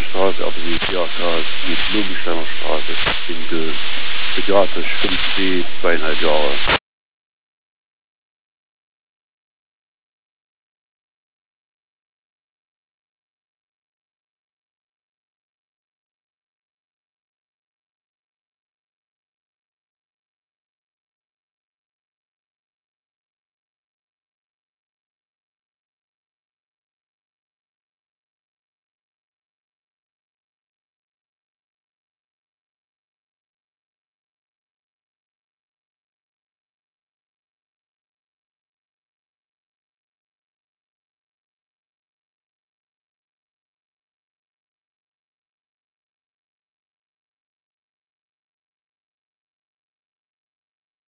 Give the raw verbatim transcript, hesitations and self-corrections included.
Straße, aber die Theater, die Blumensteiner Straße, in Göhl. Begleitet fünf C, zweieinhalb Jahre.